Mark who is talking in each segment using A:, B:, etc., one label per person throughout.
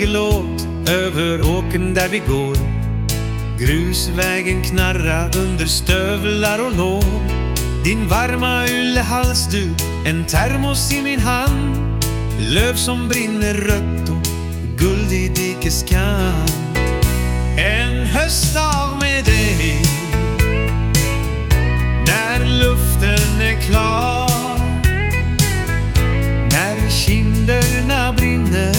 A: fågellåt över åkern där vi går. Grusvägen knarrar under stövlar och lår. Din varma yllehalsduk, en termos i min hand. Löv som brinner rött och guld i dikeskant. En höstdag med dig, när luften är klar, när kinderna brinner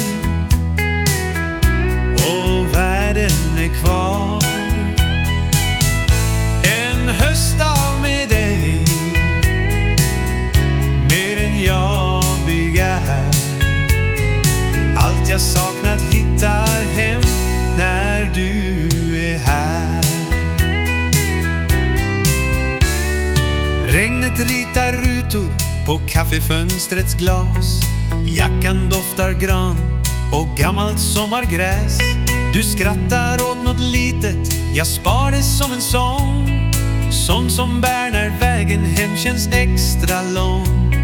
A: och världen är kvar. En höstdag med dig, mer än jag begär. Allt jag saknat hittar hem när du är här. Regnet ritar rutor på kaffefönstrets glas. Jackan doftar gran och gammalt sommargräs. Du skrattar åt något litet, jag spar det som en sång. Sån som bär när vägen hem känns extra lång.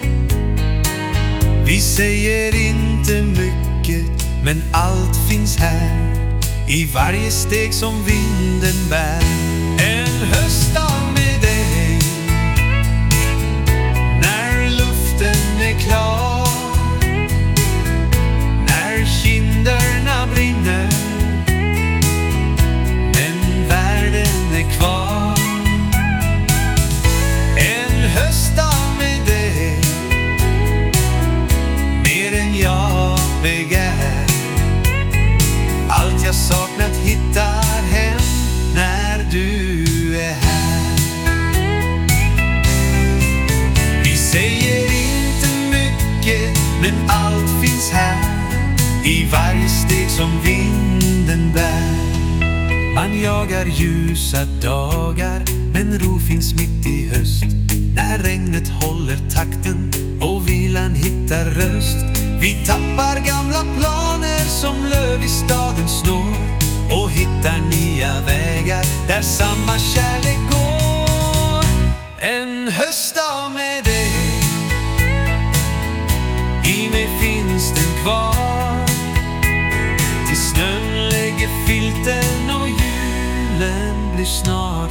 A: Vi säger inte mycket, men allt finns här, i varje steg som vinden bär. En höstdag med dig, när luften är klar, när kinderna brinner men världen är kvar. En höstdag med dig, mer än jag begär. Allt jag saknat hittar hem när du är här. Vi säger inte mycket, men allt finns här, i varje steg som vinden bär. Man jagar ljusa dagar, men ro finns mitt i höst. När regnet håller takten och vilan hittar röst. Vi tappar gamla planer som löv i staden snår och hittar nya vägar där samma kärlek går. En höstdag med dig, i mig finns den kvar, till snön lägger filten och julen blir snar.